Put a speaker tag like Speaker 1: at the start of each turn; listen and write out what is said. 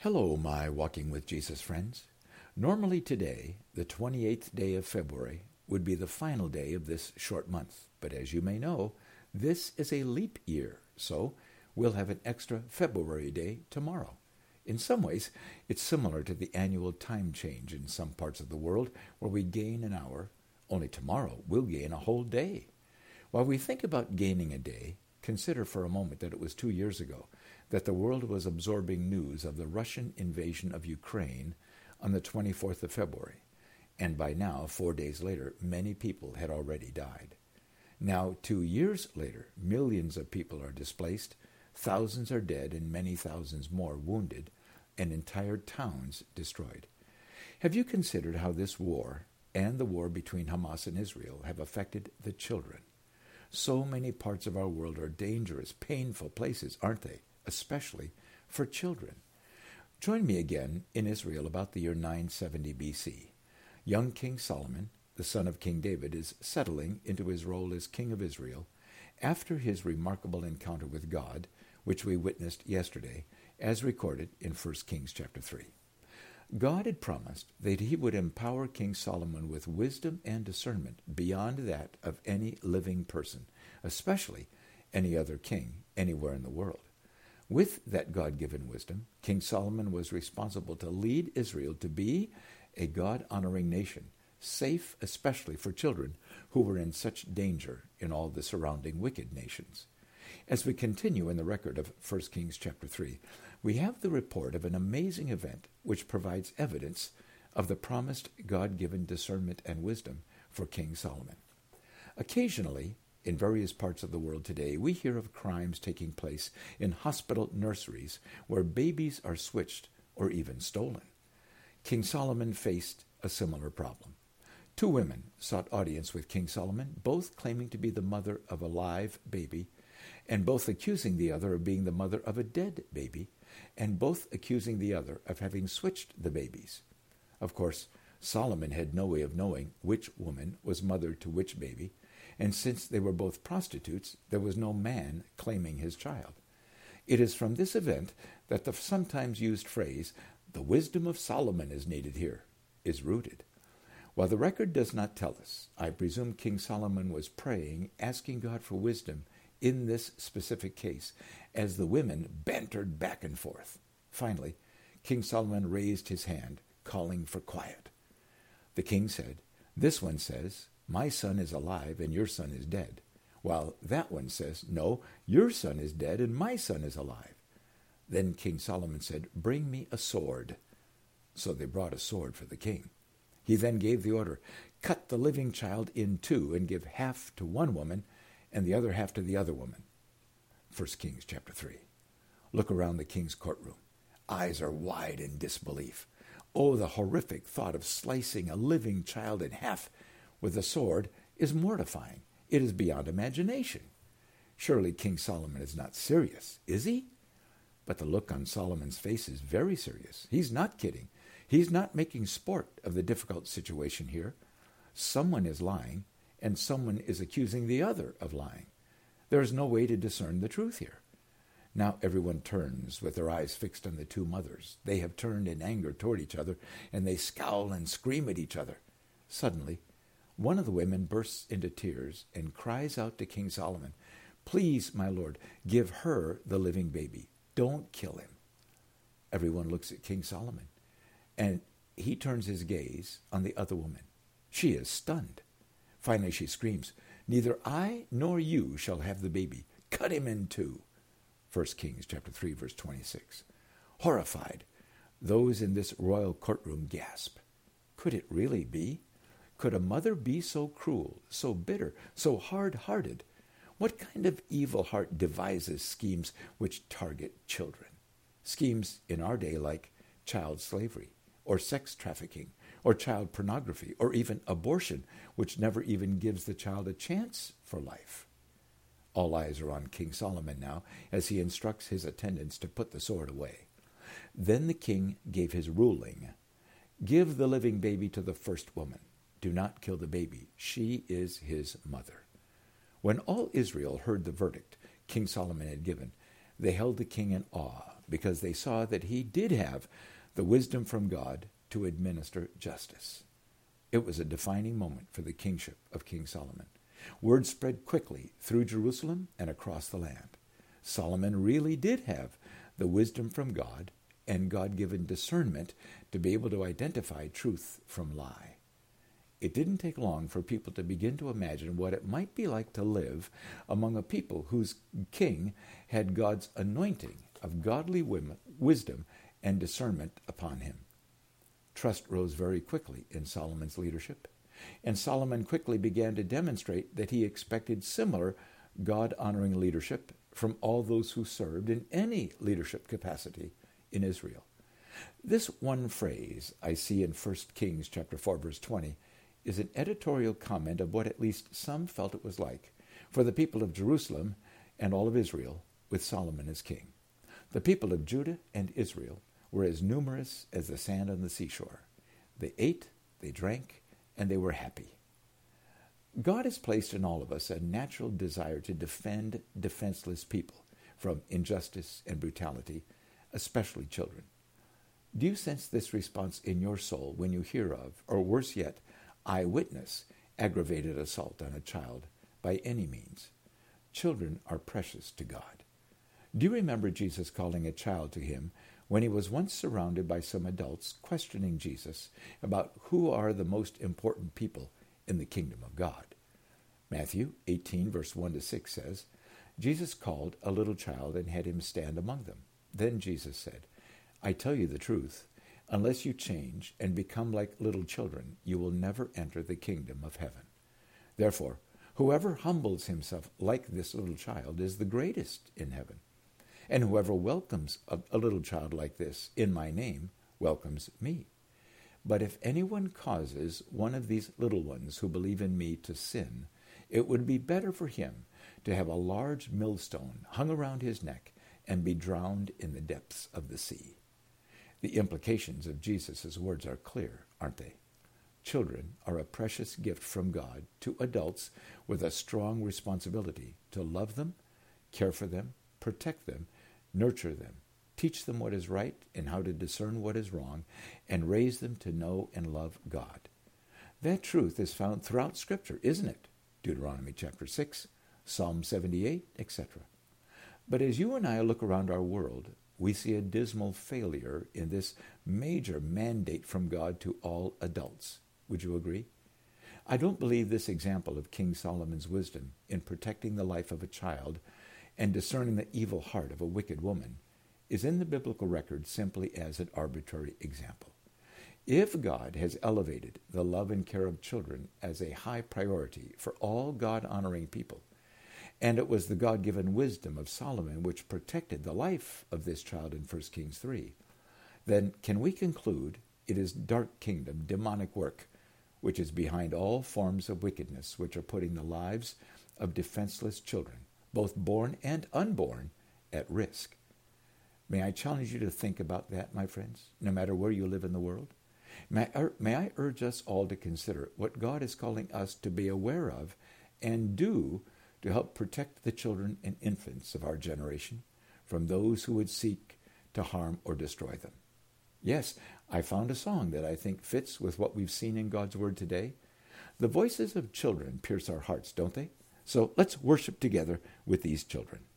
Speaker 1: Hello, my Walking with Jesus friends. Normally today, the 28th day of February, would be the final day of this short month. But as you may know, this is a leap year, so we'll have an extra February day tomorrow. In some ways, it's similar to the annual time change in some parts of the world where we gain an hour, only tomorrow we'll gain a whole day. While we think about gaining a day, consider for a moment that it was 2 years ago that the world was absorbing news of the Russian invasion of Ukraine on the 24th of February, and by now, 4 days later, many people had already died. Now, 2 years later, millions of people are displaced, thousands are dead, and many thousands more wounded, and entire towns destroyed. Have you considered how this war and the war between Hamas and Israel have affected the children? So many parts of our world are dangerous, painful places, aren't they? Especially for children. Join me again in Israel about the year 970 BC. Young King Solomon, the son of King David, is settling into his role as king of Israel after his remarkable encounter with God, which we witnessed yesterday, as recorded in 1 Kings chapter 3. God had promised that he would empower King Solomon with wisdom and discernment beyond that of any living person, especially any other king anywhere in the world. With that God-given wisdom, King Solomon was responsible to lead Israel to be a God-honoring nation, safe especially for children who were in such danger in all the surrounding wicked nations. As we continue in the record of 1 Kings chapter 3, we have the report of an amazing event which provides evidence of the promised God-given discernment and wisdom for King Solomon. Occasionally, in various parts of the world today, we hear of crimes taking place in hospital nurseries where babies are switched or even stolen. King Solomon faced a similar problem. 2 women sought audience with King Solomon, both claiming to be the mother of a live baby, and both accusing the other of being the mother of a dead baby, and both accusing the other of having switched the babies. Of course, Solomon had no way of knowing which woman was mother to which baby, and since they were both prostitutes, there was no man claiming his child. It is from this event that the sometimes used phrase, "the wisdom of Solomon is needed here," is rooted. While the record does not tell us, I presume King Solomon was praying, asking God for wisdom in this specific case, as the women bantered back and forth. Finally, King Solomon raised his hand, calling for quiet. The king said, "This one says, 'My son is alive and your son is dead,' while that one says, 'No, your son is dead and my son is alive.'" Then King Solomon said, "Bring me a sword." So they brought a sword for the king. He then gave the order, "Cut the living child in 2 and give half to one woman and the other half to the other woman." 1 Kings chapter 3. Look around the king's courtroom. Eyes are wide in disbelief. Oh, the horrific thought of slicing a living child in half with a sword is mortifying. It is beyond imagination. Surely King Solomon is not serious, is he? But the look on Solomon's face is very serious. He's not kidding. He's not making sport of the difficult situation here. Someone is lying, and someone is accusing the other of lying. There is no way to discern the truth here. Now everyone turns with their eyes fixed on the 2 mothers. They have turned in anger toward each other, and they scowl and scream at each other. Suddenly, one of the women bursts into tears and cries out to King Solomon, "Please, my lord, give her the living baby. Don't kill him." Everyone looks at King Solomon, and he turns his gaze on the other woman. She is stunned. Finally she screams, "Neither I nor you shall have the baby. Cut him in 2. 1 Kings chapter 3, verse 26. Horrified, those in this royal courtroom gasp. Could it really be? Could a mother be so cruel, so bitter, so hard-hearted? What kind of evil heart devises schemes which target children? Schemes in our day like child slavery, or sex trafficking, or child pornography, or even abortion, which never even gives the child a chance for life. All eyes are on King Solomon now as he instructs his attendants to put the sword away. Then the king gave his ruling. "Give the living baby to the first woman. Do not kill the baby. She is his mother." When all Israel heard the verdict King Solomon had given, They held the king in awe because they saw that he did have the wisdom from God to administer justice. It was a defining moment for the kingship of King Solomon. Word spread quickly through Jerusalem and across the land. Solomon really did have the wisdom from God and God-given discernment to be able to identify truth from lie. It didn't take long for people to begin to imagine what it might be like to live among a people whose king had God's anointing of godly wisdom and discernment upon him. Trust rose very quickly in Solomon's leadership, and Solomon quickly began to demonstrate that he expected similar God-honoring leadership from all those who served in any leadership capacity in Israel. This one phrase I see in 1 Kings chapter 4, verse 20, is an editorial comment of what at least some felt it was like for the people of Jerusalem and all of Israel with Solomon as king. The people of Judah and Israel were as numerous as the sand on the seashore. They ate, they drank, and they were happy. God has placed in all of us a natural desire to defend defenseless people from injustice and brutality, especially children. Do you sense this response in your soul when you hear of, or worse yet, eyewitness aggravated assault on a child by any means? Children are precious to God. Do you remember Jesus calling a child to him when he was once surrounded by some adults questioning Jesus about who are the most important people in the kingdom of God? Matthew 18, verse 1 to 6 says, Jesus called a little child and had him stand among them. Then Jesus said, I tell you the truth, unless you change and become like little children, you will never enter the kingdom of heaven. Therefore, whoever humbles himself like this little child is the greatest in heaven. And whoever welcomes a little child like this in my name welcomes me. But if anyone causes one of these little ones who believe in me to sin, it would be better for him to have a large millstone hung around his neck and be drowned in the depths of the sea. The implications of Jesus' words are clear, aren't they? Children are a precious gift from God to adults with a strong responsibility to love them, care for them, protect them, nurture them, teach them what is right and how to discern what is wrong, and raise them to know and love God. That truth is found throughout Scripture, isn't it? Deuteronomy chapter 6, Psalm 78, etc. But as you and I look around our world, we see a dismal failure in this major mandate from God to all adults. Would you agree? I don't believe this example of King Solomon's wisdom in protecting the life of a child and discerning the evil heart of a wicked woman is in the biblical record simply as an arbitrary example. If God has elevated the love and care of children as a high priority for all God-honoring people, and it was the God-given wisdom of Solomon which protected the life of this child in 1 Kings 3, then can we conclude it is dark kingdom, demonic work, which is behind all forms of wickedness which are putting the lives of defenseless children, both born and unborn, at risk? May I challenge you to think about that, my friends, no matter where you live in the world? May I urge us all to consider what God is calling us to be aware of and do to help protect the children and infants of our generation from those who would seek to harm or destroy them. Yes, I found a song that I think fits with what we've seen in God's Word today. The voices of children pierce our hearts, don't they? So let's worship together with these children.